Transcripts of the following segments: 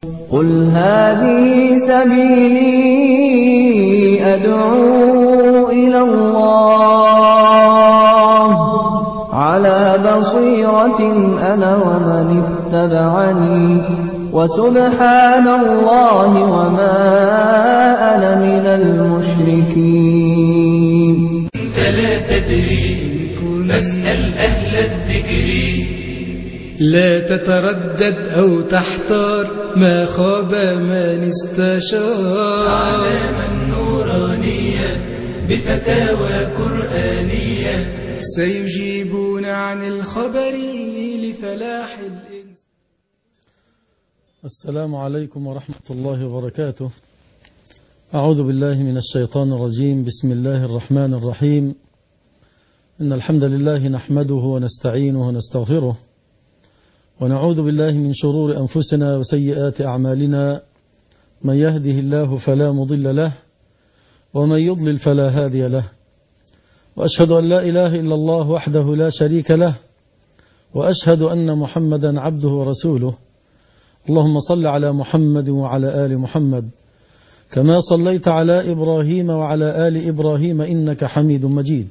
قل هذه سبيلي أدعو إلى الله على بصيرة أنا ومن اتبعني وسبحان الله وما أنا من المشركين. أنت لا تدري فاسأل أهل الذكر. لا تتردد أو تحتار ما خاب من استشار. أعلاما نورانية بفتاوى قرآنية سيجيبون عن الخبر لفلاح الإنسان. السلام عليكم ورحمة الله وبركاته. أعوذ بالله من الشيطان الرجيم. بسم الله الرحمن الرحيم. إن الحمد لله نحمده ونستعينه ونستغفره ونعوذ بالله من شرور أنفسنا وسيئات أعمالنا. من يهده الله فلا مضل له ومن يضلل فلا هادي له، وأشهد أن لا إله إلا الله وحده لا شريك له، وأشهد أن محمدا عبده ورسوله. اللهم صل على محمد وعلى آل محمد كما صليت على إبراهيم وعلى آل إبراهيم إنك حميد مجيد.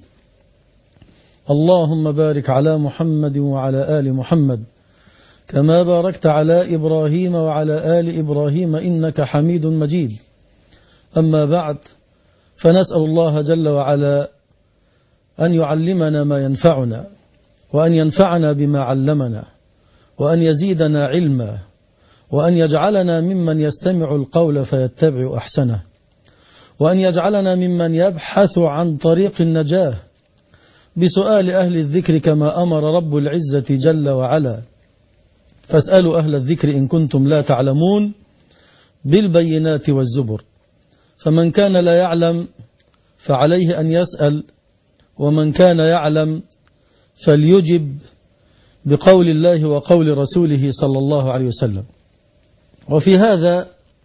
اللهم بارك على محمد وعلى آل محمد كما باركت على إبراهيم وعلى آل إبراهيم إنك حميد مجيد. أما بعد، فنسأل الله جل وعلا أن يعلمنا ما ينفعنا، وأن ينفعنا بما علمنا، وأن يزيدنا علما، وأن يجعلنا ممن يستمع القول فيتبع أحسنه، وأن يجعلنا ممن يبحث عن طريق النجاة بسؤال أهل الذكر كما أمر رب العزة جل وعلا. فاسألوا أهل الذكر إن كنتم لا تعلمون بالبينات والزبر. فمن كان لا يعلم فعليه أن يسأل، ومن كان يعلم فليجب بقول الله وقول رسوله صلى الله عليه وسلم. وفي هذا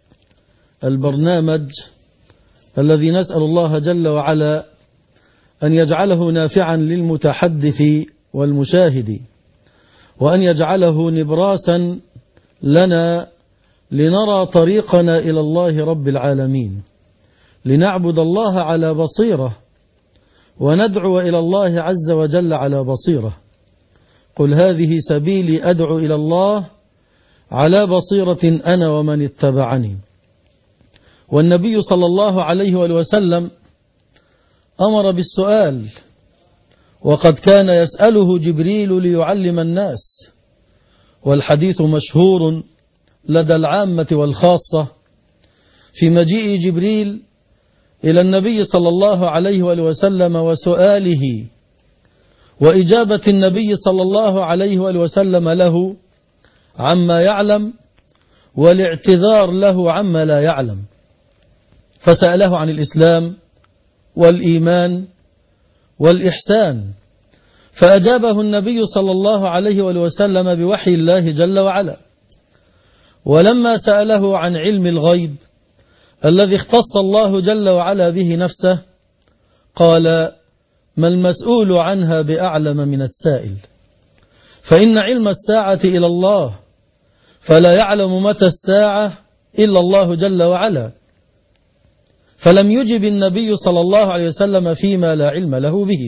البرنامج الذي نسأل الله جل وعلا أن يجعله نافعا للمتحدث والمشاهد، وأن يجعله نبراسا لنا لنرى طريقنا إلى الله رب العالمين، لنعبد الله على بصيرة وندعو إلى الله عز وجل على بصيرة. قل هذه سبيلي أدعو إلى الله على بصيرة أنا ومن اتبعني. والنبي صلى الله عليه وسلم أمر بالسؤال، وقد كان يسأله جبريل ليعلم الناس. والحديث مشهور لدى العامة والخاصة في مجيء جبريل إلى النبي صلى الله عليه وسلم وسؤاله، وإجابة النبي صلى الله عليه وسلم له عما يعلم، والاعتذار له عما لا يعلم. فسأله عن الإسلام والإيمان والإحسان، فأجابه النبي صلى الله عليه وسلم بوحي الله جل وعلا. ولما سأله عن علم الغيب الذي اختص الله جل وعلا به نفسه، قال: ما المسؤول عنها بأعلم من السائل، فإن علم الساعة إلى الله، فلا يعلم متى الساعة إلا الله جل وعلا. فلم يجب النبي صلى الله عليه وسلم فيما لا علم له به.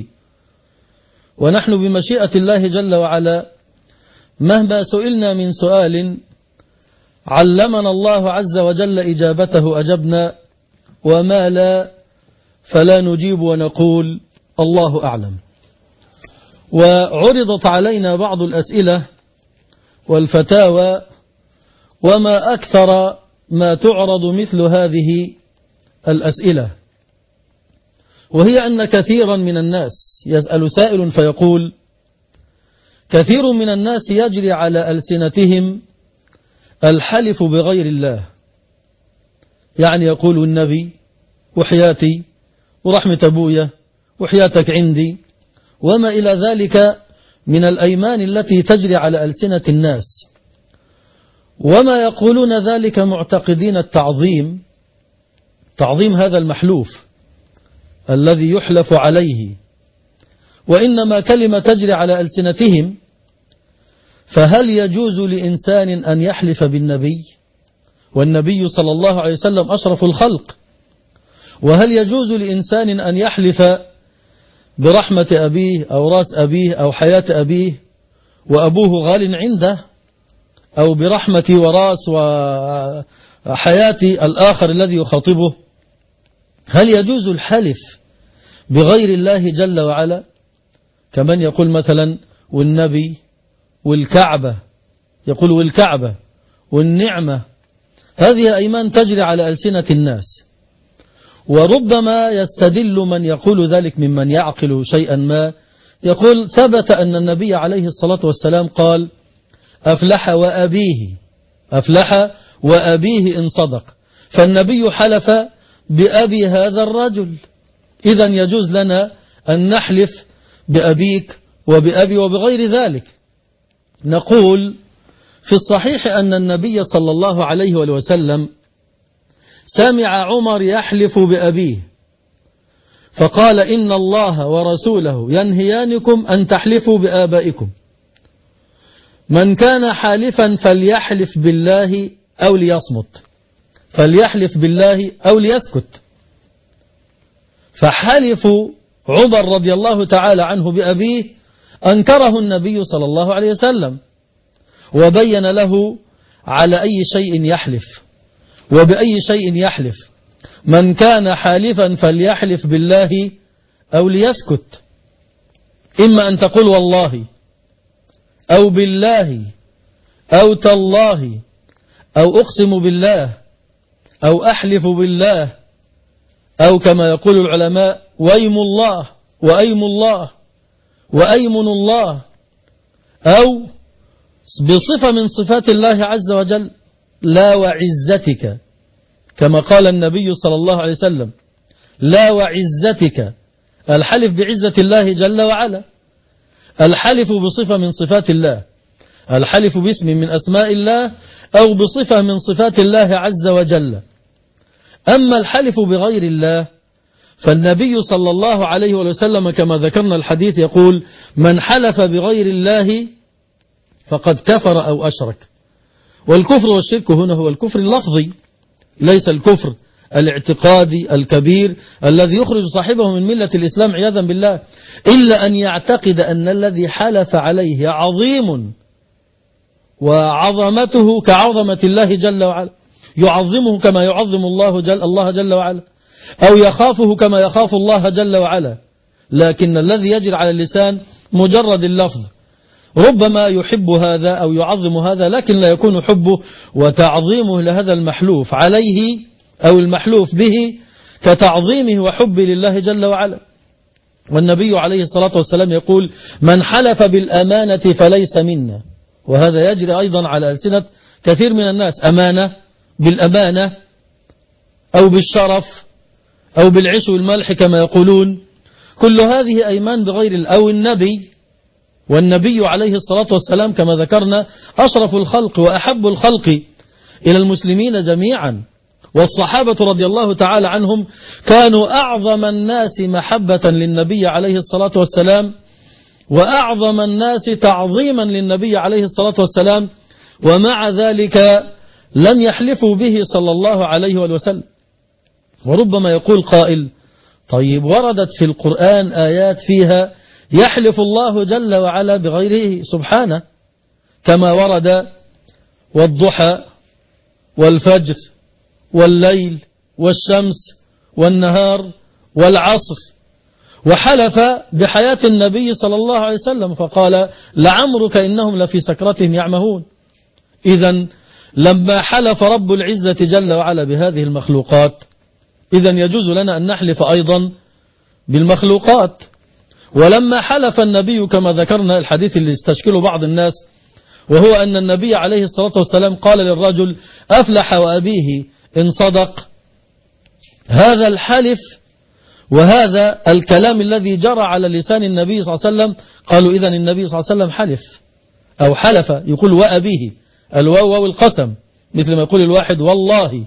ونحن بمشيئة الله جل وعلا مهما سئلنا من سؤال علمنا الله عز وجل إجابته أجبنا، وما لا فلا نجيب ونقول الله أعلم. وعرضت علينا بعض الأسئلة والفتاوى، وما أكثر ما تعرض مثل هذه الأسئلة، وهي أن كثيرا من الناس يسأل سائل فيقول: كثير من الناس يجري على ألسنتهم الحلف بغير الله، يعني يقول النبي وحياتي ورحمة أبويا وحياتك عندي وما إلى ذلك من الأيمان التي تجري على ألسنة الناس، وما يقولون ذلك معتقدين تعظيم هذا المحلوف الذي يحلف عليه. وإنما كلمة تجري على ألسنتهم فهل يجوز لإنسان أن يحلف بالنبي والنبي صلى الله عليه وسلم أشرف الخلق. وهل يجوز لإنسان أن يحلف برحمة أبيه أو رأس أبيه أو حياة أبيه وأبوه غال عنده، أو برحمة ورأس وحياة الآخر الذي يخاطبه؟ هل يجوز الحلف بغير الله جل وعلا، كمن يقول مثلا والنبي والكعبة، يقول والكعبة والنعمة؟ هذه أيمان تجري على ألسنة الناس، وربما يستدل من يقول ذلك ممن يعقل شيئا ما، يقول ثبت أن النبي عليه الصلاة والسلام قال أفلح وأبيه إن صدق، فالنبي حلف بأبي هذا الرجل، إذن يجوز لنا أن نحلف بأبيك وبأبي وبغير ذلك. نقول في الصحيح أن النبي صلى الله عليه وسلم سمع عمر يحلف بأبيه فقال إن الله ورسوله ينهيانكم أن تحلفوا بآبائكم، من كان حالفا فليحلف بالله أو ليصمت، فليحلف بالله أو ليسكت. فحلف عمر رضي الله تعالى عنه بأبيه أنكره النبي صلى الله عليه وسلم، وبين له على أي شيء يحلف وبأي شيء يحلف، من كان حالفا فليحلف بالله أو ليسكت، إما أن تقول والله أو بالله أو تالله أو أقسم بالله أو أحلف بالله، أو كما يقول العلماء ويم الله وأيم الله وأيمن الله، أو بصفة من صفات الله عز وجل لا وعزتك، كما قال النبي صلى الله عليه وسلم لا وعزتك، الحلف بعزة الله جل وعلا، الحلف بصفة من صفات الله، الحلف باسم من أسماء الله أو بصفة من صفات الله عز وجل. أما الحلف بغير الله فالنبي صلى الله عليه وسلم كما ذكرنا الحديث يقول من حلف بغير الله فقد كفر أو أشرك. والكفر والشرك هنا هو الكفر اللفظي، ليس الكفر الاعتقادي الكبير الذي يخرج صاحبه من ملة الإسلام عياذا بالله، إلا أن يعتقد أن الذي حلف عليه عظيم وعظمته كعظمة الله جل وعلا، يعظمه كما يعظم الله جل وعلا، أو يخافه كما يخاف الله جل وعلا، لكن الذي يجري على اللسان مجرد اللفظ، ربما يحب هذا أو يعظم هذا، لكن لا يكون حبه وتعظيمه لهذا المحلوف عليه أو المحلوف به كتعظيمه وحبه لله جل وعلا. والنبي عليه الصلاة والسلام يقول من حلف بالأمانة فليس منا، وهذا يجري أيضا على ألسنة كثير من الناس، أمانة بالأمانة أو بالشرف أو بالعيش والملح كما يقولون، كل هذه أيمان بغير أو النبي، والنبي عليه الصلاة والسلام كما ذكرنا أشرف الخلق وأحب الخلق إلى المسلمين جميعا، والصحابة رضي الله تعالى عنهم كانوا أعظم الناس محبة للنبي عليه الصلاة والسلام وأعظم الناس تعظيما للنبي عليه الصلاة والسلام، ومع ذلك لم يحلفوا به صلى الله عليه وسلم. وربما يقول قائل طيب وردت في القرآن آيات فيها يحلف الله جل وعلا بغيره سبحانه، كما ورد والضحى والفجر والليل والشمس والنهار والعصر، وحلف بحياة النبي صلى الله عليه وسلم فقال لعمرك إنهم لفي سكرتهم يعمهون. إذن لما حلف رب العزة جل وعلا بهذه المخلوقات إذن يجوز لنا أن نحلف أيضا بالمخلوقات. ولما حلف النبي كما ذكرنا الحديث اللي استشكله بعض الناس، وهو أن النبي عليه الصلاة والسلام قال للرجل أفلح وأبيه إن صدق، هذا الحلف وهذا الكلام الذي جرى على لسان النبي صلى الله عليه وسلم، قالوا إذن النبي صلى الله عليه وسلم حلف أو حلف، يقول وأبيه، الواو والقسم، مثل ما يقول الواحد والله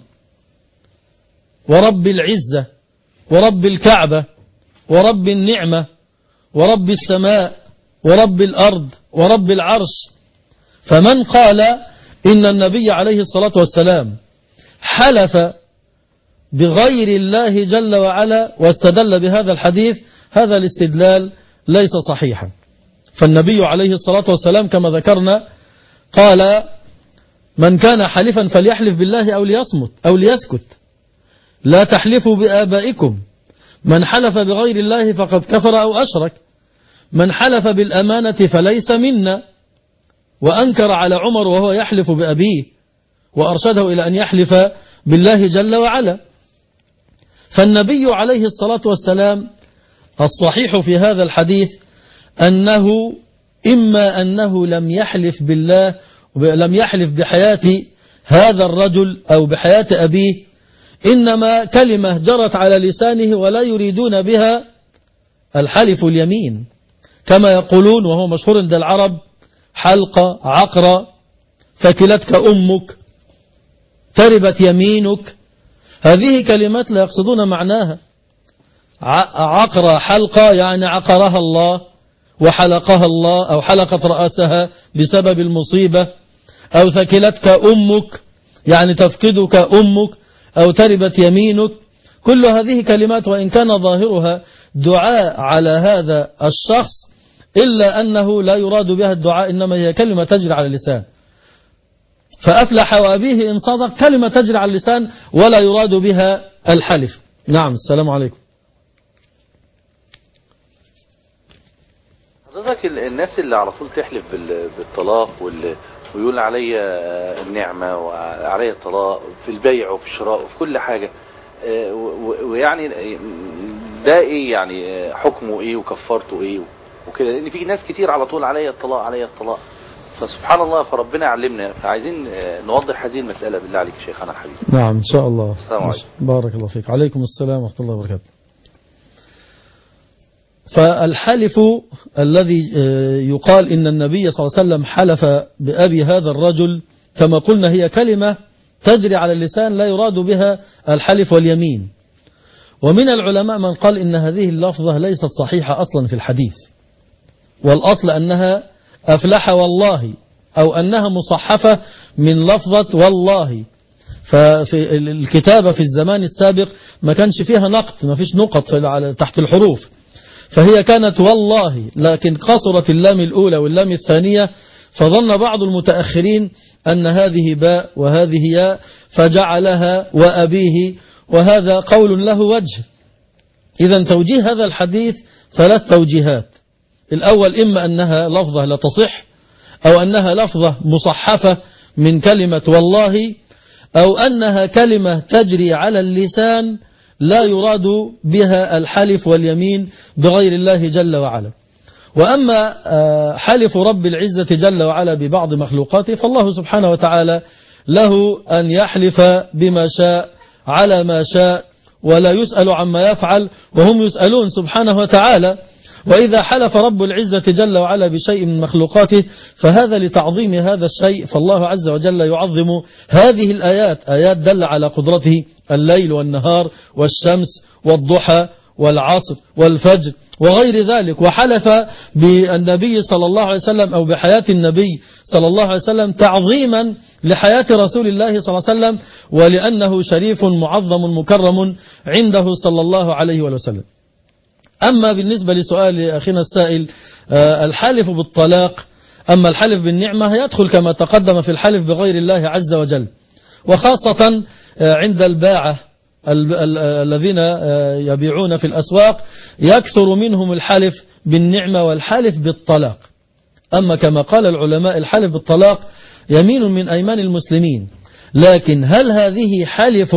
ورب العزة ورب الكعبة ورب النعمة ورب السماء ورب الأرض ورب العرش. فمن قال إن النبي عليه الصلاة والسلام حلف بغير الله جل وعلا واستدل بهذا الحديث، هذا الاستدلال ليس صحيحا. فالنبي عليه الصلاة والسلام كما ذكرنا قال: من كان حلفا فليحلف بالله أو ليصمت أو ليسكت، لا تحلفوا بآبائكم، من حلف بغير الله فقد كفر أو أشرك، من حلف بالأمانة فليس منا، وأنكر على عمر وهو يحلف بأبيه وأرشده إلى أن يحلف بالله جل وعلا. فالنبي عليه الصلاة والسلام الصحيح في هذا الحديث أنه إما أنه لم يحلف بالله، لم يحلف بحياة هذا الرجل أو بحياة أبيه، إنما كلمة جرت على لسانه ولا يريدون بها الحلف اليمين، كما يقولون وهو مشهور عند العرب: حلقة، عقرة، فكلتك أمك، تربت يمينك. هذه كلمات لا يقصدون معناها. عقرة، حلقة يعني عقرها الله وحلقها الله، أو حلقت رأسها بسبب المصيبة، أو ثكلتك أمك يعني تفقدك أمك، أو تربت يمينك. كل هذه كلمات وإن كان ظاهرها دعاء على هذا الشخص، إلا أنه لا يراد بها الدعاء، إنما هي كلمة تجري على اللسان. فأفلح وأبيه إن صدق، كلمة تجري على اللسان ولا يراد بها الحلف. نعم. السلام عليكم. حضرتك الناس اللي على طول تحلف بالطلاق ويقول علي النعمة وعلي الطلاق في البيع وفي الشراء وفي كل حاجة، ويعني ده ايه يعني حكمه ايه وكفرته ايه وكده؟ لان في ناس كتير على طول علي الطلاق علي الطلاق، فسبحان الله، فربنا علمنا. فعايزين نوضح هذه المسألة بالله عليك شيخنا الحبيب. نعم إن شاء الله. السلام عليكم. بارك الله فيك. عليكم السلام ورحمة الله وبركاته. فالحلف الذي يقال إن النبي صلى الله عليه وسلم حلف بأبي هذا الرجل، كما قلنا هي كلمة تجري على اللسان لا يراد بها الحلف واليمين. ومن العلماء من قال إن هذه اللفظة ليست صحيحة أصلا في الحديث، والأصل أنها أفلح والله، أو أنها مصحفة من لفظة والله. ففي الكتابة في الزمان السابق ما كانش فيها نقط، ما فيش نقط تحت الحروف، فهي كانت والله، لكن قصرت اللام الأولى واللام الثانية، فظن بعض المتأخرين أن هذه باء وهذه ياء فجعلها وأبيه، وهذا قول له وجه. إذا توجيه هذا الحديث ثلاث توجيهات: الأول إما أنها لفظة لا تصح، أو أنها لفظة مصحفة من كلمة والله، أو أنها كلمة تجري على اللسان لا يراد بها الحلف واليمين بغير الله جل وعلا. وأما حلف رب العزة جل وعلا ببعض مخلوقاته، فالله سبحانه وتعالى له أن يحلف بما شاء على ما شاء، ولا يسأل عما يفعل وهم يسألون سبحانه وتعالى. وإذا حلف رب العزة جل وعلا بشيء من مخلوقاته فهذا لتعظيم هذا الشيء، فالله عز وجل يعظم هذه الآيات، آيات دل على قدرته: الليل والنهار والشمس والضحى والعصر والفجر وغير ذلك. وحلف بالنبي صلى الله عليه وسلم أو بحياة النبي صلى الله عليه وسلم تعظيما لحياة رسول الله صلى الله عليه وسلم، ولأنه شريف معظم مكرم عنده صلى الله عليه وسلم. أما بالنسبة لسؤال أخينا السائل الحلف بالطلاق، أما الحلف بالنعمة يدخل كما تقدم في الحلف بغير الله عز وجل، وخاصة عند الباعة الذين يبيعون في الأسواق يكثر منهم الحلف بالنعمة والحلف بالطلاق. أما كما قال العلماء الحلف بالطلاق يمين من أيمان المسلمين، لكن هل هذه حلف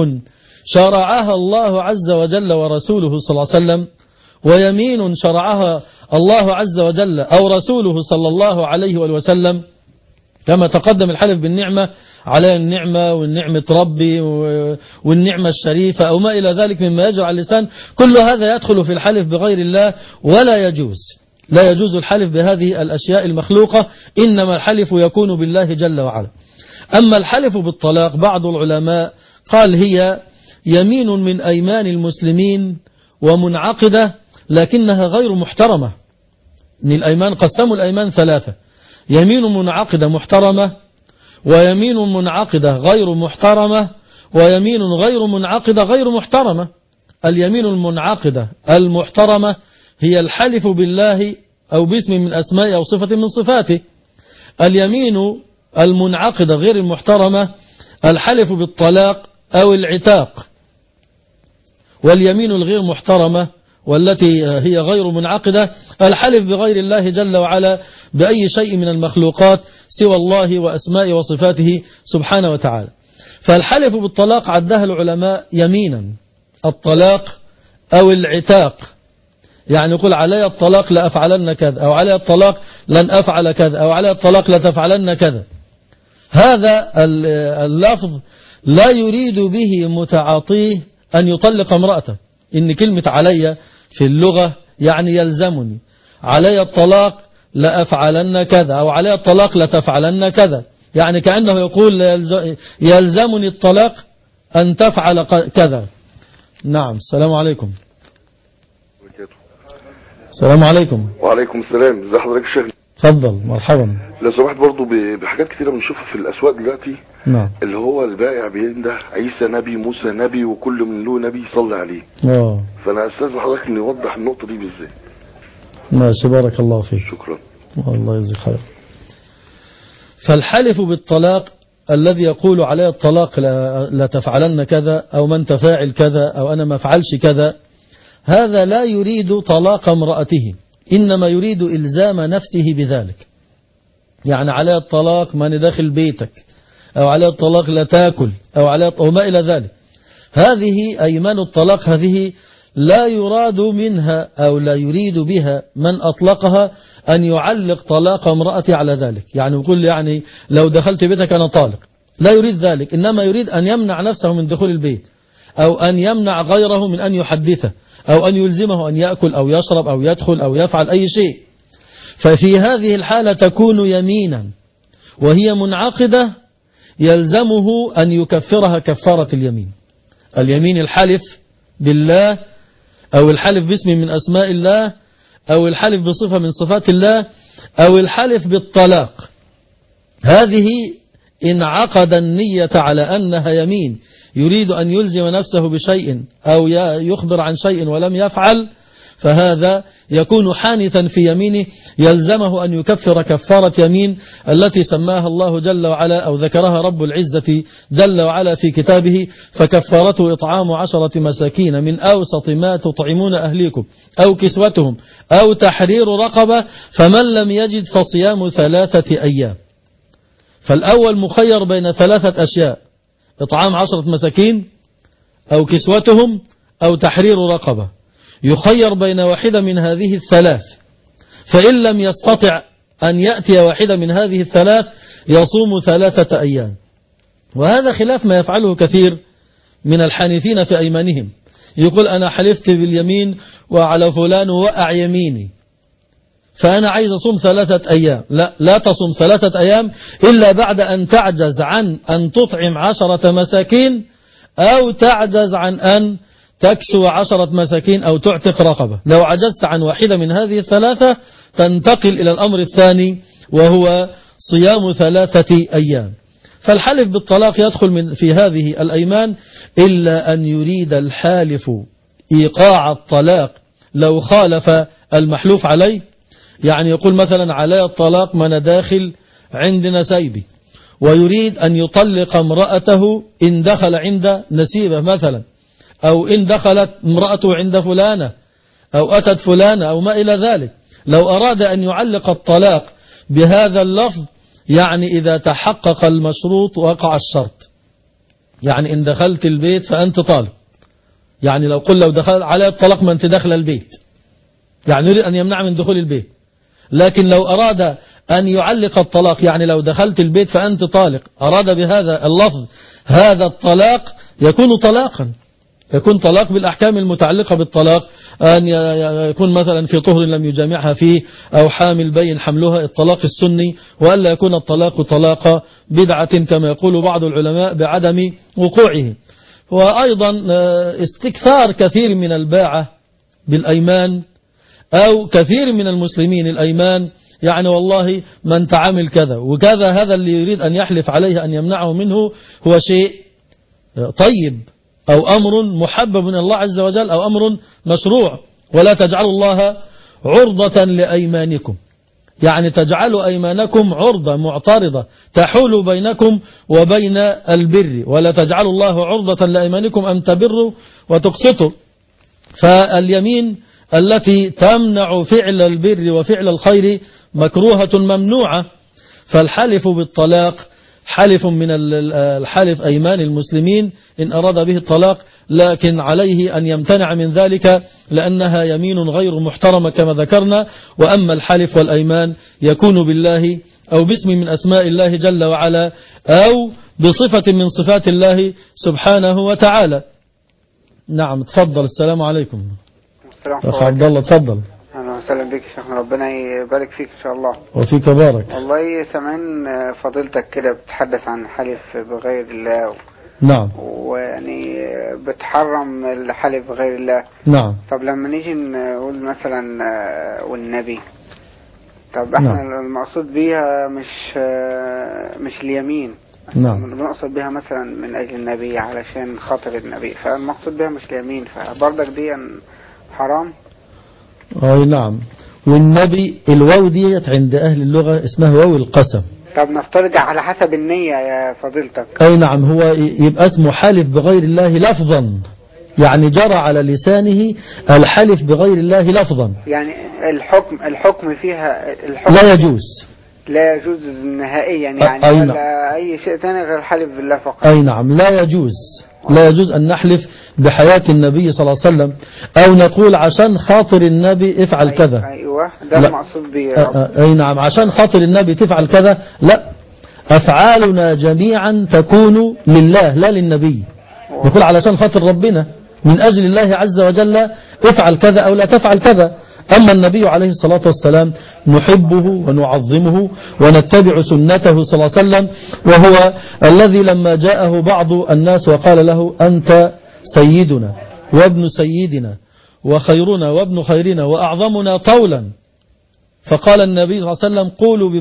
شرعها الله عز وجل ورسوله صلى الله عليه وسلم، ويمين شرعها الله عز وجل أو رسوله صلى الله عليه وسلم؟ كما تقدم الحلف بالنعمة على النعمة والنعمة ربي والنعمة الشريفة أو ما إلى ذلك مما يجري على اللسان، كل هذا يدخل في الحلف بغير الله، ولا يجوز، لا يجوز الحلف بهذه الأشياء المخلوقة، إنما الحلف يكون بالله جل وعلا. أما الحلف بالطلاق بعض العلماء قال هي يمين من أيمان المسلمين ومنعقدة، لكنها غير محترمة. إن الأيمان قسموا الأيمان ثلاثة: يمين منعقدة محترمة، ويمين منعقدة غير محترمة، ويمين غير منعقدة غير محترمة. اليمين المنعقدة المحترمة هي الحلف بالله أو باسم من أسماء أو صفة من صفاته. اليمين المنعقدة غير المحترمة الحلف بالطلاق أو العتاق. واليمين الغير محترمة والتي هي غير منعقدة الحلف بغير الله جل وعلا بأي شيء من المخلوقات سوى الله وأسماء وصفاته سبحانه وتعالى. فالحلف بالطلاق عدها العلماء يمينا، الطلاق أو العتاق، يعني يقول علي الطلاق لأفعلن كذا، أو علي الطلاق لن أفعل كذا، أو علي الطلاق لتفعلن كذا. هذا اللفظ لا يريد به متعاطيه أن يطلق امرأته. إن كلمة علي في اللغة يعني يلزمني، علي الطلاق لأفعلن كذا، أو علي الطلاق لتفعلن كذا، يعني كأنه يقول يلزمني الطلاق أن تفعل كذا. نعم. السلام عليكم. السلام عليكم. وعليكم السلام. ازي حضرتك يا شيخ؟ تفضل. مرحبا. لو سمحت برضو بحاجات كتيرة بنشوفها في الأسواق دلوقتي. نعم. اللي هو البائع بينده عيسى نبي، موسى نبي، وكل من له نبي يصلي عليه. فأنا أستاذن حضرتك إن يوضح النقطة دي بالذات. ماشي. بارك الله فيك. شكرا. الله يجزيك خير. فالحلف بالطلاق الذي يقول عليه الطلاق لا تفعلن كذا، أو من تفاعل كذا، أو أنا ما فعلش كذا، هذا لا يريد طلاق امرأته، إنما يريد إلزام نفسه بذلك. يعني عليه الطلاق من داخل بيتك، أو عليه الطلاق لا تاكل، أو عليه وما إلى ذلك. هذه أيمان الطلاق هذه لا يراد منها أو لا يريد بها من أطلقها أن يعلق طلاق امرأتي على ذلك. يعني يقول يعني لو دخلت بيتك أنا طالق، لا يريد ذلك، إنما يريد أن يمنع نفسه من دخول البيت، أو أن يمنع غيره من أن يحدثه، أو أن يلزمه أن يأكل أو يشرب أو يدخل أو يفعل أي شيء. ففي هذه الحالة تكون يمينا وهي منعقدة، يلزمه أن يكفرها كفارة اليمين. اليمين الحلف بالله، أو الحلف باسم من أسماء الله، أو الحلف بصفة من صفات الله، أو الحلف بالطلاق. هذه إن عقد النية على أنها يمين يريد أن يلزم نفسه بشيء أو يخبر عن شيء ولم يفعل، فهذا يكون حانثا في يمينه، يلزمه أن يكفر كفارة يمين التي سماها الله جل وعلا أو ذكرها رب العزة جل وعلا في كتابه: فكفارته إطعام 10 مساكين من أوسط ما تطعمون أهليكم أو كسوتهم أو تحرير رقبة، فمن لم يجد فصيام 3 أيام. فالأول مخير بين 3 أشياء: إطعام 10 مساكين أو كسوتهم أو تحرير رقبة. يخير بين واحدة من هذه الثلاث، فإن لم يستطع أن يأتي واحدة من هذه الثلاث يصوم 3 أيام. وهذا خلاف ما يفعله كثير من الحانثين في أيمانهم. يقول أنا حلفت باليمين وعلى فلان وقع يميني، فأنا عايز أصوم 3 أيام. لا تصوم 3 أيام إلا بعد أن تعجز عن أن تطعم 10 مساكين، أو تعجز عن أن تكسو 10 مساكين، أو تعتق رقبة. لو عجزت عن واحدة من هذه الثلاثة تنتقل إلى الأمر الثاني، وهو صيام 3 أيام. فالحلف بالطلاق يدخل في هذه الأيمان، إلا أن يريد الحالف إيقاع الطلاق لو خالف المحلوف عليه. يعني يقول مثلا علي الطلاق من داخل عندنا سيبي، ويريد أن يطلق امرأته إن دخل عند نسيبة مثلا، أو إن دخلت امرأته عند فلانة، أو أتت فلانة، أو ما إلى ذلك. لو أراد أن يعلق الطلاق بهذا اللفظ، يعني إذا تحقق المشروط وقع الشرط. يعني إن دخلت البيت فأنت طالق، يعني لو قل لو دخل على الطلاق ما أنت دخل البيت، يعني يريد أن يمنع من دخول البيت. لكن لو أراد أن يعلق الطلاق، يعني لو دخلت البيت فأنت طالق، أراد بهذا اللفظ هذا الطلاق، يكون طلاقا، يكون طلاق بالأحكام المتعلقة بالطلاق. أن يكون مثلا في طهر لم يجامعها فيه، أو حامل بين حملها، الطلاق السني، وألا يكون الطلاق طلاق بدعة كما يقول بعض العلماء بعدم وقوعه. وأيضا استكثار كثير من الباعة بالأيمان، أو كثير من المسلمين الأيمان، يعني والله من تعامل كذا وكذا، هذا اللي يريد أن يحلف عليه أن يمنعه منه هو شيء طيب أو أمر محبب من الله عز وجل أو أمر مشروع. ولا تجعلوا الله عرضة لأيمانكم، يعني تجعلوا أيمانكم عرضة معترضة تحول بينكم وبين البر. ولا تجعلوا الله عرضة لأيمانكم أن تبروا وتقسطوا. فاليمين التي تمنع فعل البر وفعل الخير مكروهة ممنوعة. فالحلف بالطلاق حلف من الحلف أيمان المسلمين إن أراد به الطلاق، لكن عليه أن يمتنع من ذلك لأنها يمين غير محترمة كما ذكرنا. وأما الحلف والأيمان يكون بالله أو باسم من أسماء الله جل وعلا أو بصفة من صفات الله سبحانه وتعالى. نعم تفضل. السلام عليكم. أخ عبد الله تفضل. أهلا وسهلا بك شيخنا، ربنا يبارك فيك إن شاء الله. وفيك بارك. والله سامعين فضيلتك كده بتتحدث عن الحلف بغير الله. نعم. ويعني بتحرم الحلف بغير الله. نعم. طب لما نيجي نقول مثلا والنبي، طب احنا نعم. المقصود بيها مش اليمين. نعم. بنقصد بها مثلا من أجل النبي علشان خاطر النبي، فالمقصود بها مش اليمين، فبرضك دي حرام. أي نعم. والنبي الواو ديت عند أهل اللغة اسمها واو القسم. طب نفترض على حسب النية يا فضيلتك. أي نعم. هو يبقى اسمه حالف بغير الله لفظا، يعني جرى على لسانه الحلف بغير الله لفظا. يعني الحكم فيها لا يجوز. لا يجوز نهائيا يعني. أي ولا نعم. أي شيء ثاني غير الحلف بالله فقط. أي نعم. لا يجوز. لا يجوز أن نحلف بحياة النبي صلى الله عليه وسلم أو نقول عشان خاطر النبي افعل كذا. أيوة ده المقصود به. أي نعم. عشان خاطر النبي تفعل كذا، لا، أفعالنا جميعا تكون لله لا للنبي. نقول علشان خاطر ربنا من أجل الله عز وجل افعل كذا أو لا تفعل كذا. أما النبي عليه الصلاة والسلام نحبه ونعظمه ونتبع سنته صلى الله عليه وسلم، وهو الذي لما جاءه بعض الناس وقال له أنت سيدنا وابن سيدنا وخيرنا وابن خيرنا وأعظمنا طولا، فقال النبي صلى الله عليه وسلم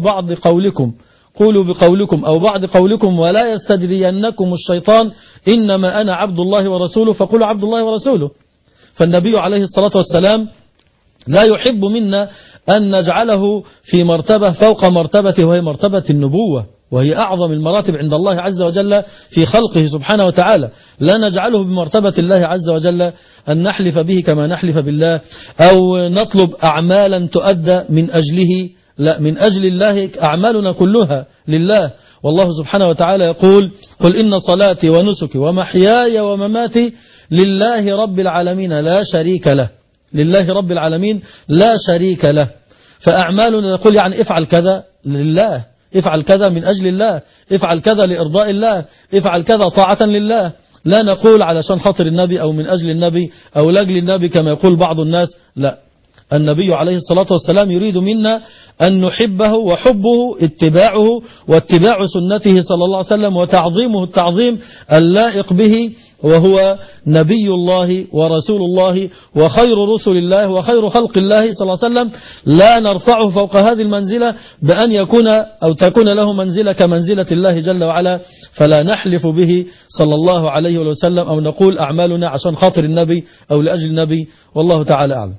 قولوا بقولكم أو بعض قولكم ولا يستجرينكم الشيطان إنما أنا عبد الله ورسوله فقولوا عبد الله ورسوله. فالنبي عليه الصلاة والسلام لا يحب منا أن نجعله في مرتبة فوق مرتبته، وهي مرتبة النبوة، وهي أعظم المراتب عند الله عز وجل في خلقه سبحانه وتعالى. لا نجعله بمرتبة الله عز وجل أن نحلف به كما نحلف بالله أو نطلب أعمالا تؤدى من أجله، لا، من أجل الله أعمالنا كلها لله. والله سبحانه وتعالى يقول قل إن صلاتي ونسكي ومحياي ومماتي لله رب العالمين لا شريك له. لله رب العالمين لا شريك له. فأعمالنا نقول يعني افعل كذا لله، افعل كذا من أجل الله، افعل كذا لإرضاء الله، افعل كذا طاعة لله. لا نقول علشان خاطر النبي أو من أجل النبي أو لأجل النبي كما يقول بعض الناس. لا، النبي عليه الصلاة والسلام يريد منا أن نحبه، وحبه اتباعه واتباع سنته صلى الله عليه وسلم وتعظيمه التعظيم اللائق به، وهو نبي الله ورسول الله وخير رسل الله وخير خلق الله صلى الله عليه وسلم. لا نرفعه فوق هذه المنزلة بأن يكون أو تكون له منزلة كمنزلة الله جل وعلا، فلا نحلف به صلى الله عليه وسلم أو نقول أعمالنا عشان خاطر النبي أو لأجل النبي، والله تعالى أعلم.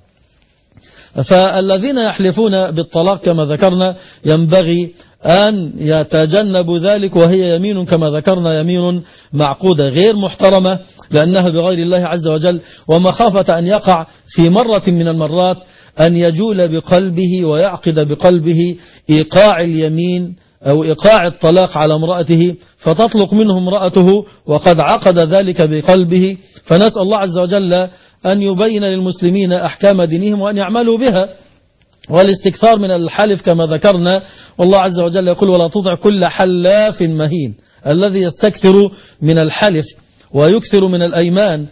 فالذين يحلفون بالطلاق كما ذكرنا ينبغي أن يتجنبوا ذلك، وهي يمين كما ذكرنا يمين معقودة غير محترمة لأنها بغير الله عز وجل، ومخافة أن يقع في مرة من المرات أن يجول بقلبه ويعقد بقلبه إيقاع اليمين أو إيقاع الطلاق على امرأته فتطلق منه امرأته وقد عقد ذلك بقلبه. فنسأل الله عز وجل أن يبين للمسلمين أحكام دينهم وأن يعملوا بها. والاستكثار من الحلف كما ذكرنا، والله عز وجل يقول ولا تطع كل حلاف مهين، الذي يستكثر من الحلف ويكثر من الأيمان.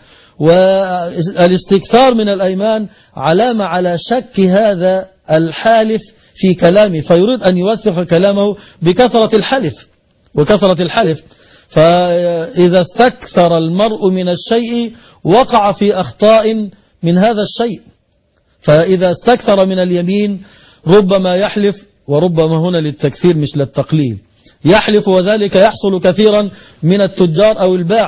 والاستكثار من الأيمان علامة على شك هذا الحالف في كلامه، فيريد أن يوثق كلامه بكثرة الحلف. فإذا استكثر المرء من الشيء وقع في أخطاء من هذا الشيء. فإذا استكثر من اليمين ربما يحلف، وربما هنا للتكثير مش للتقليل، يحلف وذلك يحصل كثيرا من التجار أو الباعة،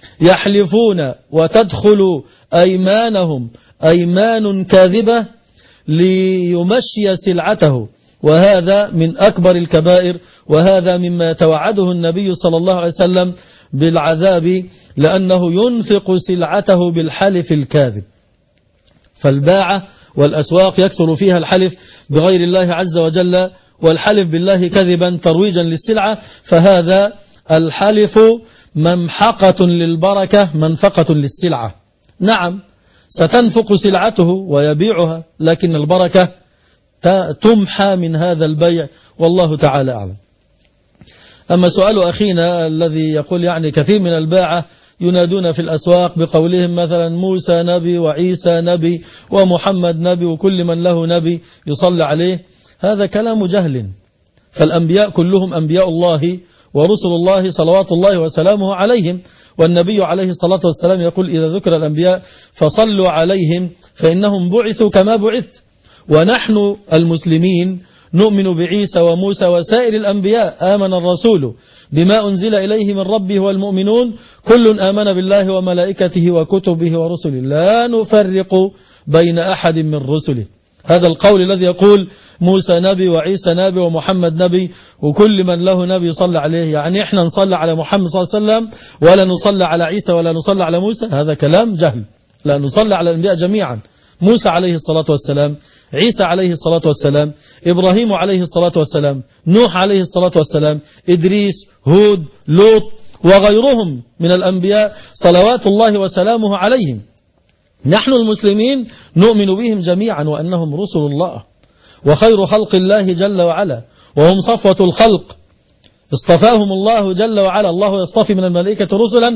يحلفون وتدخل أيمانهم أيمان كاذبة ليمشي سلعته، وهذا من أكبر الكبائر، وهذا مما يتوعده النبي صلى الله عليه وسلم بالعذاب، لأنه ينفق سلعته بالحلف الكاذب. فالباعة والأسواق يكثر فيها الحلف بغير الله عز وجل، والحلف بالله كذبا ترويجا للسلعة، فهذا الحلف ممحقة للبركة منفقة للسلعة. نعم ستنفق سلعته ويبيعها، لكن البركة تمحى من هذا البيع، والله تعالى أعلم. أما سؤال أخينا الذي يقول يعني كثير من الباعة ينادون في الأسواق بقولهم مثلا موسى نبي وعيسى نبي ومحمد نبي وكل من له نبي يصلى عليه، هذا كلام جهل، فالأنبياء كلهم أنبياء الله ورسل الله صلوات الله وسلامه عليهم، والنبي عليه الصلاة والسلام يقول إذا ذكر الأنبياء فصلوا عليهم فإنهم بعثوا كما بعثت. ونحن المسلمين نؤمن بعيسى وموسى وسائر الأنبياء. آمن الرسول بما أنزل إليه من ربه والمؤمنون كل آمن بالله وملائكته وكتبه ورسله لا نفرق بين أحد من رسله. هذا القول الذي يقول موسى نبي وعيسى نبي ومحمد نبي وكل من له نبي صلى عليه، يعني احنا نصلى على محمد صلى الله عليه وسلم ولا نصلى على عيسى ولا نصلى على موسى، هذا كلام جهل. لا، نصلى على الأنبياء جميعا، موسى عليه الصلاة والسلام، عيسى عليه الصلاة والسلام، إبراهيم عليه الصلاة والسلام، نوح عليه الصلاة والسلام، إدريس، هود، لوط وغيرهم من الأنبياء صلوات الله وسلامه عليهم. نحن المسلمين نؤمن بهم جميعا وأنهم رسل الله وخير خلق الله جل وعلا، وهم صفوة الخلق اصطفاهم الله جل وعلا. الله يصطفي من الملائكة رسلا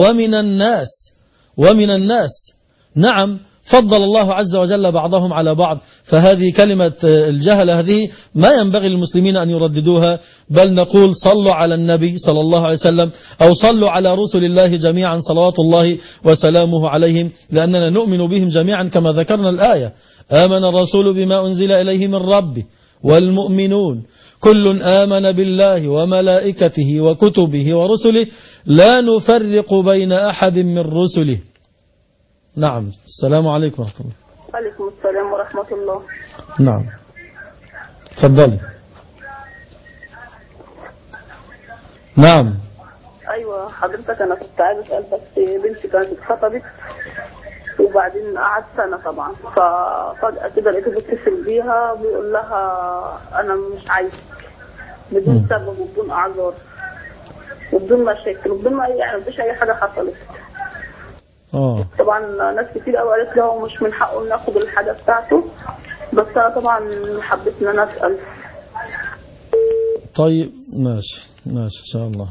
ومن الناس. نعم فضل الله عز وجل بعضهم على بعض، فهذه كلمة الجهل هذه ما ينبغي للمسلمين أن يرددوها، بل نقول صلوا على النبي صلى الله عليه وسلم أو صلوا على رسل الله جميعا صلوات الله وسلامه عليهم، لأننا نؤمن بهم جميعا كما ذكرنا الآية. آمن الرسول بما أنزل إليه من ربه والمؤمنون كل آمن بالله وملائكته وكتبه ورسله لا نفرق بين أحد من رسله. نعم. السلام عليكم ورحمة الله. وعليكم السلام ورحمة الله. نعم تفضلي. نعم. أيوة حضرتك أنا كنت عايز أسأل، بس بنتي كانت اتخطبت وبعدين قعدت سنة طبعا، ففجأة كده لقيته بيتصل بيها بيقول لها أنا مش عايزك بدون سبب وبدون أعذار وبدون مشاكل وبدون يعني مفيش أي حاجة حصلت. طبعا ناس كتير قوي قالت له مش من حقه ناخد الحاجة بتاعته، بس أنا طبعا حبيت إن أنا أسأل. طيب ماشي إن شاء الله.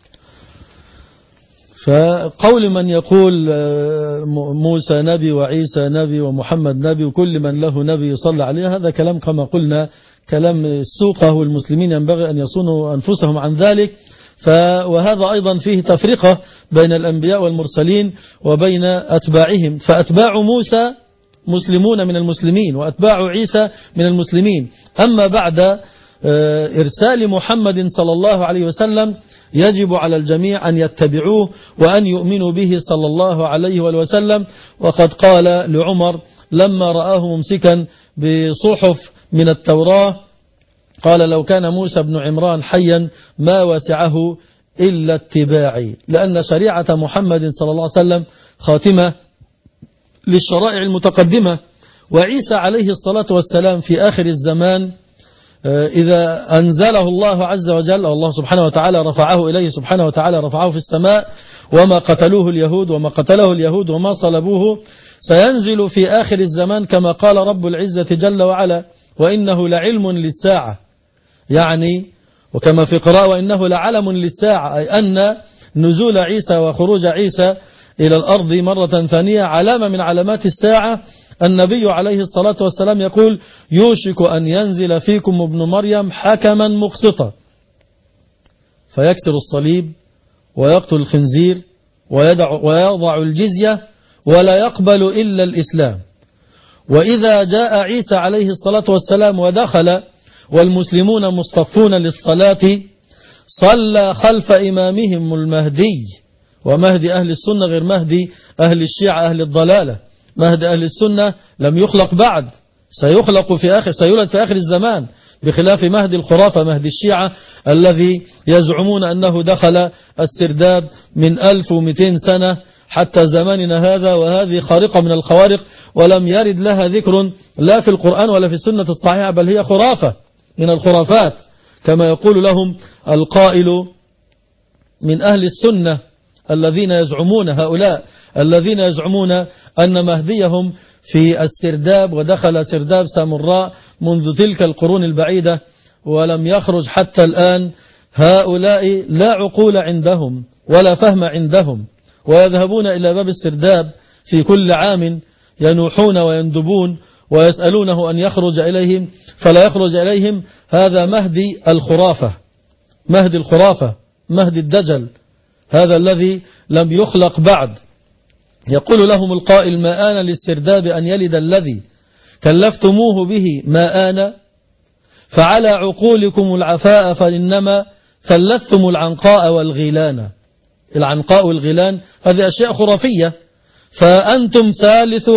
فقول من يقول موسى نبي وعيسى نبي ومحمد نبي وكل من له نبي يصلى عليه، هذا كلام كما قلنا كلام السوقة، والمسلمين ينبغي أن يصونوا أنفسهم عن ذلك. وهذا أيضا فيه تفرقة بين الأنبياء والمرسلين وبين أتباعهم، فأتباع موسى مسلمون من المسلمين وأتباع عيسى من المسلمين. أما بعد إرسال محمد صلى الله عليه وسلم يجب على الجميع أن يتبعوه وأن يؤمنوا به صلى الله عليه وسلم. وقد قال لعمر لما رآه ممسكا بصحف من التوراة قال لو كان موسى بن عمران حيا ما وسعه إلا اتباعي، لأن شريعة محمد صلى الله عليه وسلم خاتمة للشرائع المتقدمة. وعيسى عليه الصلاة والسلام في آخر الزمان إذا أنزله الله عز وجل، الله سبحانه وتعالى رفعه إليه سبحانه وتعالى رفعه في السماء، وما قتلوه اليهود وما قتله اليهود وما صلبوه، سينزل في آخر الزمان كما قال رب العزة جل وعلا وإنه لعلم للساعة، يعني وكما في قراءة وإنه لعلم للساعة، أي أن نزول عيسى وخروج عيسى إلى الأرض مرة ثانية علامة من علامات الساعة. النبي عليه الصلاة والسلام يقول يوشك أن ينزل فيكم ابن مريم حكما مقسطا فيكسر الصليب ويقتل الخنزير ويضع الجزية ولا يقبل إلا الإسلام. وإذا جاء عيسى عليه الصلاة والسلام ودخل والمسلمون مصطفون للصلاة صلى خلف إمامهم المهدي ومهدي أهل السنة غير مهدي أهل الشيعة أهل الضلالة. مهدي أهل السنة لم يخلق بعد، سيولد في آخر الزمان، بخلاف مهدي الخرافة مهدي الشيعة الذي يزعمون أنه دخل السرداب من 1200 سنة حتى زماننا هذا، وهذه خارقة من الخوارق ولم يرد لها ذكر لا في القرآن ولا في السنة الصحيحة، بل هي خرافة من الخرافات كما يقول لهم القائل من أهل السنة الذين يزعمون، هؤلاء الذين يزعمون أن مهديهم في السرداب ودخل سرداب سامراء منذ تلك القرون البعيدة ولم يخرج حتى الآن. هؤلاء لا عقول عندهم ولا فهم عندهم، ويذهبون إلى باب السرداب في كل عام ينوحون ويندبون ويسألونه أن يخرج إليهم فلا يخرج إليهم. هذا مهدي الخرافة، مهدي الخرافة، مهدي الدجل، هذا الذي لم يخلق بعد. يقول لهم القائل: ما آن للسرداب أن يلد الذي كلفتموه به ما آن، فعلى عقولكم العفاء فإنما ثلثتم العنقاء والغيلان. العنقاء والغيلان هذه أشياء خرافية، فأنتم ثالث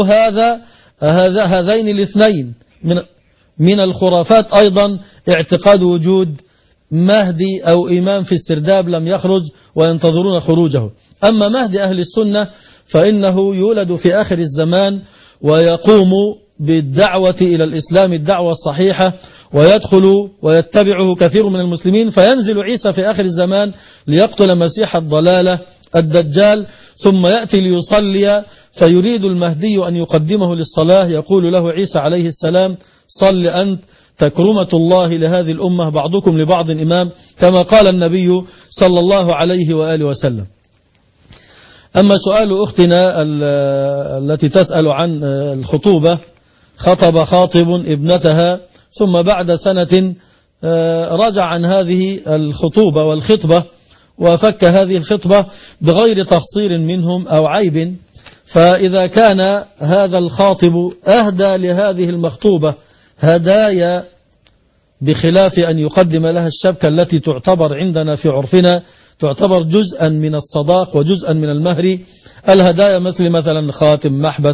هذين الاثنين. من الخرافات أيضا اعتقاد وجود مهدي أو إمام في السرداب لم يخرج وينتظرون خروجه. أما مهدي أهل السنة فإنه يولد في آخر الزمان ويقوم بالدعوة إلى الإسلام الدعوة الصحيحة، ويدخل ويتبعه كثير من المسلمين، فينزل عيسى في آخر الزمان ليقتل مسيح الضلالة الدجال، ثم يأتي ليصلي فيريد المهدي أن يقدمه للصلاة، يقول له عيسى عليه السلام: صل أنت، تكرمة الله لهذه الأمة، بعضكم لبعض إمام، كما قال النبي صلى الله عليه وآله وسلم. أما سؤال أختنا التي تسأل عن الخطوبة، خطب خاطب ابنتها ثم بعد سنة رجع عن هذه الخطوبة والخطبة وفك هذه الخطبة بغير تقصير منهم أو عيب، فإذا كان هذا الخاطب أهدى لهذه المخطوبة هدايا بخلاف أن يقدم لها الشبكة التي تعتبر عندنا في عرفنا تعتبر جزءا من الصداق وجزءا من المهر، الهدايا مثلا خاتم، محبس،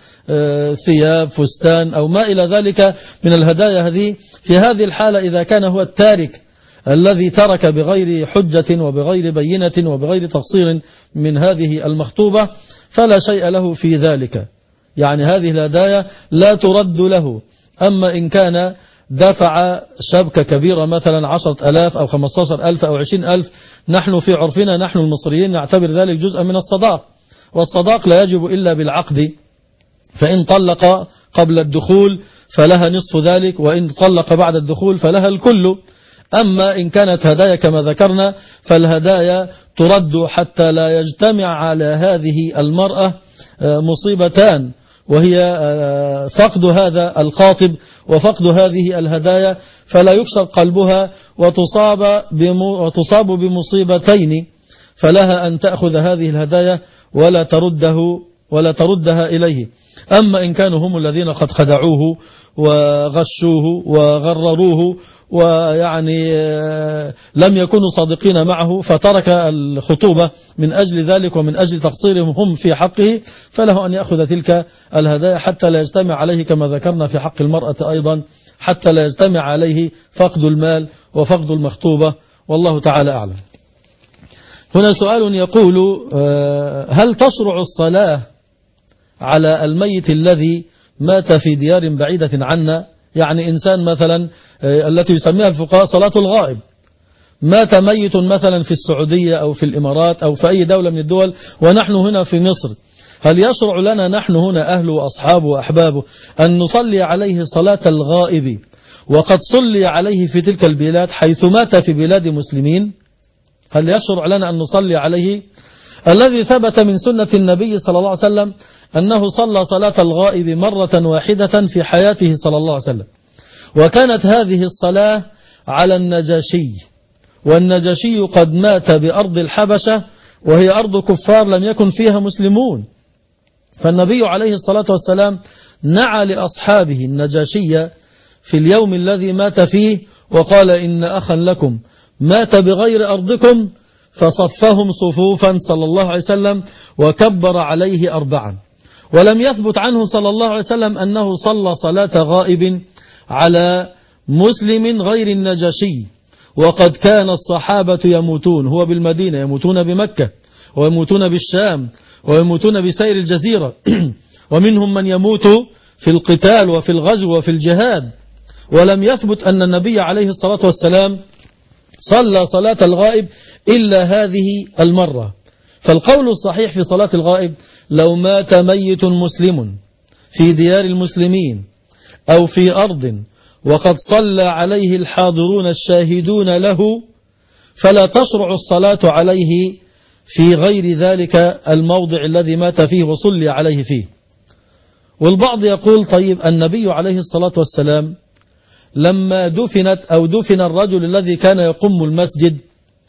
ثياب، فستان أو ما إلى ذلك من الهدايا هذه، في هذه الحالة إذا كان هو التارك الذي ترك بغير حجة وبغير بينة وبغير تفصيل من هذه المخطوبة فلا شيء له في ذلك، يعني هذه الهدايا لا ترد له. أما إن كان دفع شبكة كبيرة مثلا 10,000 أو 15,000 أو 20,000، نحن في عرفنا نحن المصريين نعتبر ذلك جزءا من الصداق، والصداق لا يجب إلا بالعقد، فإن طلق قبل الدخول فلها نصف ذلك، وإن طلق بعد الدخول فلها الكل. أما إن كانت هدايا كما ذكرنا فالهدايا ترد حتى لا يجتمع على هذه المرأة مصيبتان، وهي فقد هذا الخاطب وفقد هذه الهدايا، فلا يكسر قلبها وتصاب بمصيبتين، فلها أن تأخذ هذه الهدايا ولا تردها إليه. أما إن كانوا هم الذين قد خدعوه وغشوه وغرروه ويعني لم يكونوا صادقين معه فترك الخطوبة من أجل ذلك ومن أجل تقصيرهم هم في حقه، فله أن يأخذ تلك الهدايا حتى لا يجتمع عليه كما ذكرنا في حق المرأة أيضا، حتى لا يجتمع عليه فقد المال وفقد المخطوبة، والله تعالى أعلم. هنا سؤال يقول: هل تشرع الصلاة على الميت الذي مات في ديار بعيدة عنا؟ يعني إنسان مثلا التي يسميها الفقهاء صلاة الغائب، مات ميت مثلا في السعودية أو في الإمارات أو في أي دولة من الدول ونحن هنا في مصر، هل يشرع لنا نحن هنا أهله وأصحابه وأحبابه أن نصلي عليه صلاة الغائب وقد صلي عليه في تلك البلاد حيث مات في بلاد مسلمين؟ هل يشرع لنا أن نصلي عليه؟ الذي ثبت من سنة النبي صلى الله عليه وسلم أنه صلى صلاة الغائب مرة واحدة في حياته صلى الله عليه وسلم، وكانت هذه الصلاة على النجاشي، والنجاشي قد مات بأرض الحبشة وهي أرض كفار لم يكن فيها مسلمون، فالنبي عليه الصلاة والسلام نعى لأصحابه النجاشية في اليوم الذي مات فيه وقال: إن أخا لكم مات بغير أرضكم فصفهم صفوفا صلى الله عليه وسلم وكبر عليه 4. ولم يثبت عنه صلى الله عليه وسلم أنه صلى صلاة غائب على مسلم غير النجاشي. وقد كان الصحابة يموتون، هو بالمدينة، يموتون بمكة ويموتون بالشام ويموتون بسائر الجزيرة ومنهم من يموت في القتال وفي الغزو وفي الجهاد. ولم يثبت أن النبي عليه الصلاة والسلام صلى صلاة الغائب إلا هذه المرة. فالقول الصحيح في صلاة الغائب لو مات ميت مسلم في ديار المسلمين أو في أرض وقد صلى عليه الحاضرون الشاهدون له فلا تشرع الصلاة عليه في غير ذلك الموضع الذي مات فيه وصلي عليه فيه. والبعض يقول طيب النبي عليه الصلاة والسلام لما دفن الرجل الذي كان يقم المسجد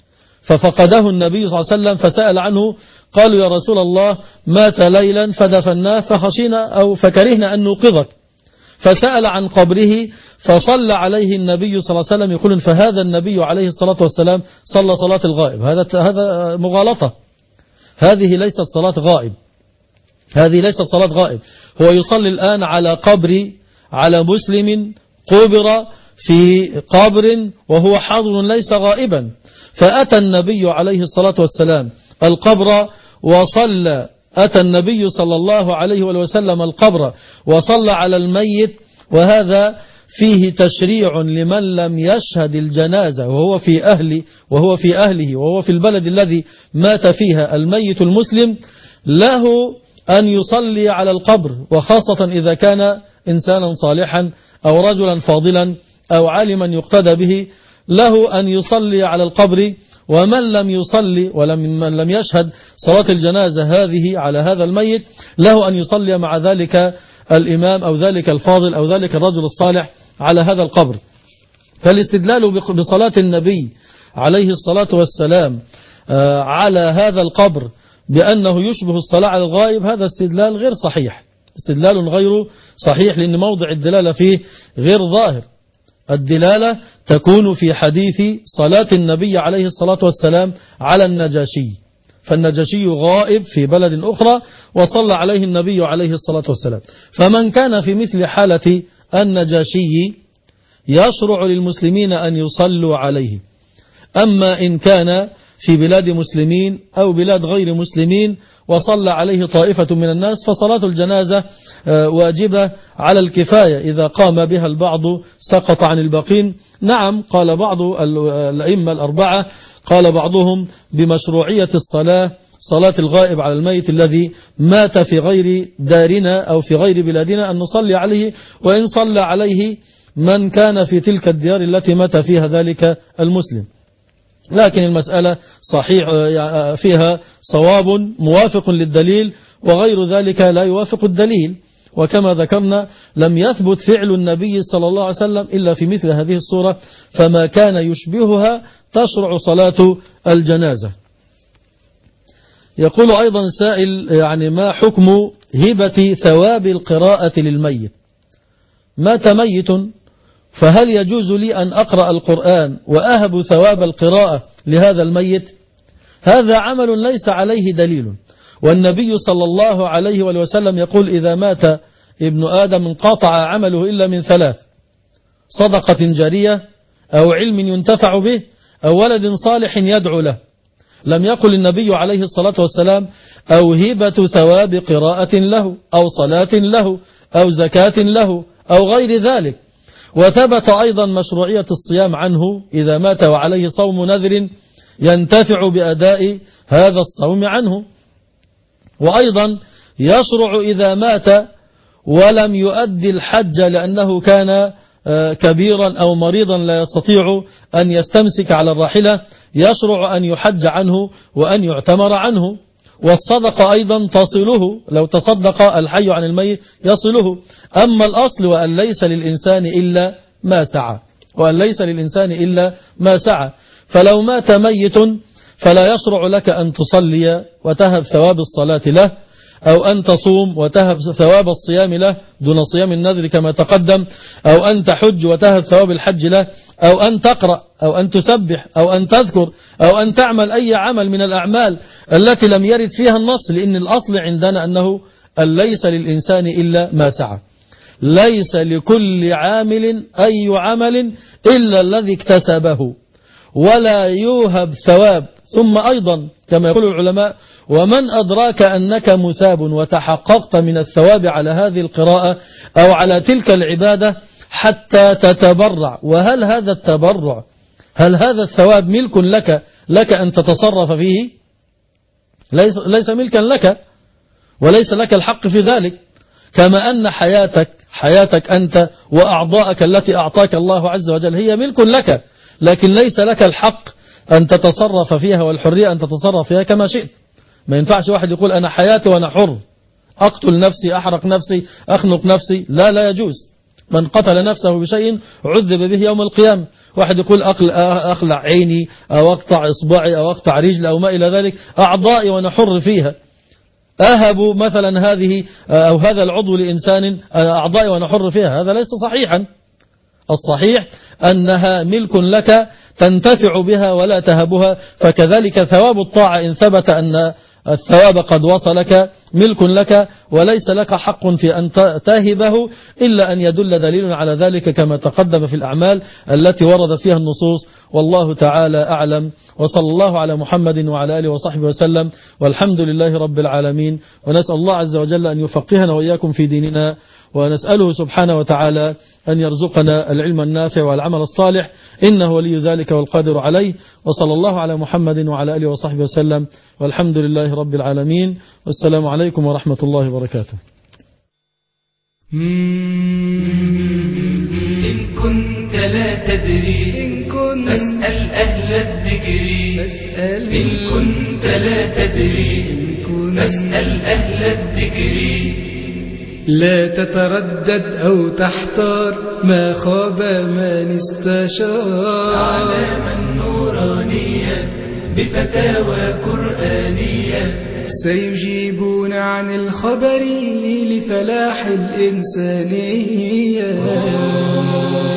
ففقده النبي صلى الله عليه وسلم فسأل عنه، قالوا يا رسول الله مات ليلا فدفناه فخشينا أو فكرهنا أن نوقظك، فسأل عن قبره فصلى عليه النبي صلى الله عليه وسلم. يقول فهذا النبي عليه الصلاة والسلام صلى صلاة الغائب. هذا مغالطة، هذه ليست صلاة غائب، هذه ليست صلاة غائب. هو يصلي الآن على قبر، على مسلم قبر في قبر وهو حاضر ليس غائبا. فأتى النبي عليه الصلاة والسلام القبر وصلى، أتى النبي صلى الله عليه وسلم القبر وصلى على الميت، وهذا فيه تشريع لمن لم يشهد الجنازة وهو في أهله وهو في البلد الذي مات فيها الميت المسلم، له أن يصلي على القبر، وخاصة إذا كان إنسانا صالحا أو رجلا فاضلا أو عالما يقتدى به، له أن يصلي على القبر. ومن لم يصلي ومن لم يشهد صلاة الجنازة هذه على هذا الميت له أن يصلي مع ذلك الإمام أو ذلك الفاضل أو ذلك الرجل الصالح على هذا القبر. فالاستدلال بصلاة النبي عليه الصلاة والسلام على هذا القبر بأنه يشبه الصلاة على الغائب هذا استدلال غير صحيح، استدلال غير صحيح، لأن موضع الدلالة فيه غير ظاهر. الدلالة تكون في حديث صلاة النبي عليه الصلاة والسلام على النجاشي، فالنجاشي غائب في بلد أخرى وصلى عليه النبي عليه الصلاة والسلام. فمن كان في مثل حالة النجاشي يشرع للمسلمين أن يصلوا عليه. أما إن كان في بلاد مسلمين أو بلاد غير مسلمين وصلى عليه طائفة من الناس فصلاة الجنازة واجبة على الكفاية، إذا قام بها البعض سقط عن الباقين. نعم، قال بعض الأئمة الأربعة، قال بعضهم بمشروعية صلاة الغائب على الميت الذي مات في غير دارنا أو في غير بلادنا أن نصلي عليه، وإن صلى عليه من كان في تلك الديار التي مات فيها ذلك المسلم. لكن المسألة صحيح فيها صواب موافق للدليل، وغير ذلك لا يوافق الدليل. وكما ذكرنا لم يثبت فعل النبي صلى الله عليه وسلم إلا في مثل هذه الصورة، فما كان يشبهها تشرع صلاة الجنازة. يقول أيضا سائل يعني ما حكم هبة ثواب القراءة للميت؟ مات ميت فهل يجوز لي أن أقرأ القرآن وأهب ثواب القراءة لهذا الميت؟ هذا عمل ليس عليه دليل، والنبي صلى الله عليه وسلم يقول إذا مات ابن آدم انقطع عمله إلا من 3: صدقة جارية أو علم ينتفع به أو ولد صالح يدعو له. لم يقل النبي عليه الصلاة والسلام أو هبة ثواب قراءة له أو صلاة له أو زكاة له أو غير ذلك. وثبت أيضا مشروعية الصيام عنه إذا مات وعليه صوم نذر ينتفع بأداء هذا الصوم عنه. وأيضا يشرع إذا مات ولم يؤدي الحج لأنه كان كبيرا أو مريضا لا يستطيع أن يستمسك على الراحلة، يشرع أن يحج عنه وأن يعتمر عنه. والصدقة أيضا تصله، لو تصدق الحي عن الميت يصله. أما الأصل وأن ليس للإنسان إلا ما سعى، وأن ليس للإنسان إلا ما سعى. فلو مات ميت فلا يشرع لك أن تصلي وتهب ثواب الصلاة له، أو أن تصوم وتهب ثواب الصيام له دون صيام النذر كما تقدم، أو أن تحج وتهب ثواب الحج له، أو أن تقرأ، أو أن تسبح، أو أن تذكر، أو أن تعمل أي عمل من الأعمال التي لم يرد فيها النص، لأن الأصل عندنا أنه ليس للإنسان إلا ما سعى، ليس لكل عامل أي عمل إلا الذي اكتسبه، ولا يوهب ثواب. ثم أيضا كما يقول العلماء: ومن أدراك أنك مثاب وتحققت من الثواب على هذه القراءة أو على تلك العبادة حتى تتبرع. وهل هذا التبرع، هل هذا الثواب ملك لك أن تتصرف فيه؟ ليس ملكا لك، وليس لك الحق في ذلك. كما أن حياتك أنت وأعضاءك التي أعطاك الله عز وجل هي ملك لك، لكن ليس لك الحق أن تتصرف فيها والحرية أن تتصرف فيها كما شئت. ما ينفعش واحد يقول أنا حياتي وأنا حر، أقتل نفسي، أحرق نفسي، أخنق نفسي، لا يجوز. من قتل نفسه بشيء عذب به يوم القيامة. واحد يقول أخلع عيني أو أقطع إصبعي أو أقطع رجلي أو ما إلى ذلك، أعضائي وأنا حر فيها. أهب مثلا هذه أو هذا العضو لإنسان أعضائي وأنا حر فيها، هذا ليس صحيحا. الصحيح أنها ملك لك تنتفع بها ولا تهبها. فكذلك ثواب الطاعة إن ثبت أن الثواب قد وصلك ملك لك، وليس لك حق في أن تهبه إلا أن يدل دليل على ذلك كما تقدم في الأعمال التي وردت فيها النصوص. والله تعالى أعلم، وصلى الله على محمد وعلى آله وصحبه وسلم، والحمد لله رب العالمين. ونسأل الله عز وجل أن يفقهنا وإياكم في ديننا، ونسأله سبحانه وتعالى أن يرزقنا العلم النافع والعمل الصالح، إنه ولي ذلك والقادر عليه. وصلى الله على محمد وعلى آله وصحبه وسلم، والحمد لله رب العالمين، والسلام عليكم ورحمة الله وبركاته. إن كنت لا تدري فاسأل أهل الذكر، إن كنت لا تدري فاسأل أهل الذكر. لا تتردد أو تحتار، ما خاب من استشار. أعلام النورانية بفتاوى قرآنية سيجيبون عن الخبر لفلاح الإنسانية.